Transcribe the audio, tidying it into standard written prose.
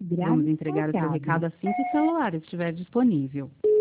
Vamos entregar o seu recado assim que o celular estiver disponível.